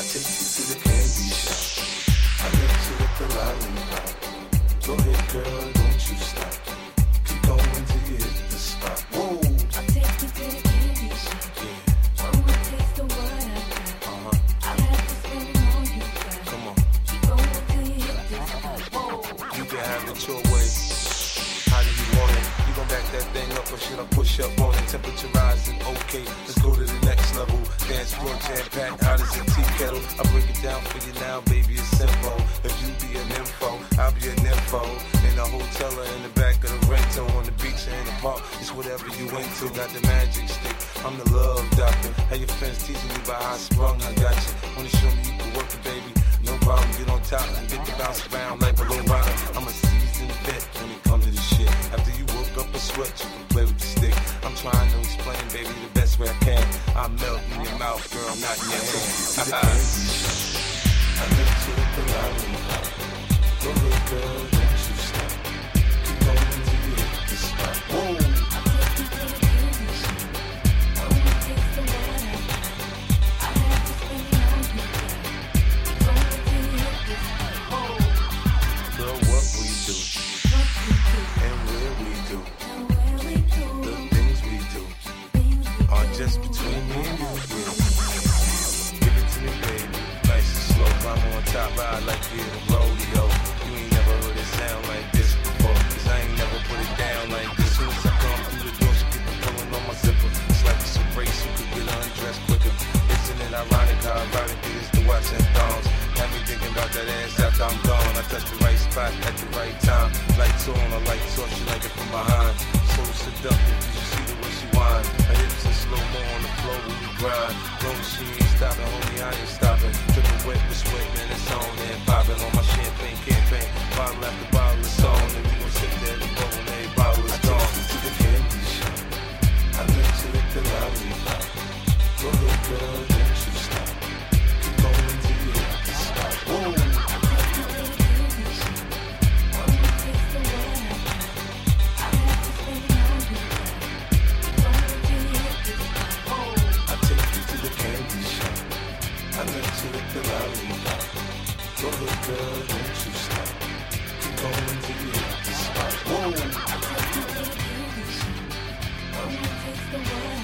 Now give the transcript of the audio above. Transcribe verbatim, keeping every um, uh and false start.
take you to the candy shop. I let you with the lollipop. Go ahead, girl, don't you stop. Keep going till you hit the spot. Whoa. I'll take you to the candy shop. Yeah. One more taste of what I got. Uh-huh. I'll have to spend all you got. Come on. Keep going till you hit the spot. Whoa. You can have it your way. How do you want it? You gon' back that thing up or should I push up on it? Temperature rising, okay. Let's go to the next level. Dance floor jam packed, hot as a tea kettle. I break it down for you now, baby, it's simple. If you be an info, I'll be an info. In a hotel or in the back of the rental, on the beach or in the park, it's whatever you into. Got the magic stick, I'm the love doctor. How your friends teasing me about how I sprung, I got you. Wanna show me you can work it, baby? No problem, get on top and get to bounce around like a low rider. I'm a seasoned vet when it comes to this shit. After you woke up a sweat, you can play with the stick. I'm trying to explain, baby, the best way I can. I melt in your mouth, girl, not in your hand. I let you with the lollipop. Go ahead, girl, don't you stop. Keep going till you hit the spot. Whoa. Just between me and you, yeah. Give it to me, baby. Nice and slow. I'm on top, ride like you in a rodeo. You ain't never heard it sound like this before. Cause I ain't never put it down like this. Soon as I come through the door, she get the pulling on my zipper. It's like it's a race, you could get undressed quicker. Isn't it ironic how ironic it is to watch them thongs? Have me thinking about that ass after I'm gone. I touch the right spot at the right time. Lights on, I like off, she like it from behind. So seductive, did you see the way she whine? Her hips in slow-mo on the floor when we grind. Long as she ain't stopping, homie, I ain't stopping. Dripping wet with sweat, man, it's on and popping on my champagne campaign. Bottle after bottle, it's on, and we gon' sit there and roll when every bottle is gone. I take you to the candy shop. I let you lick the lollipop. Go ahead, girl, don't you stop. Keep going till you hit the spot. Whoa. I let you lick the lollipop. Go ahead, girl, don't you stop. Keep going till you hit the spot. Whoa.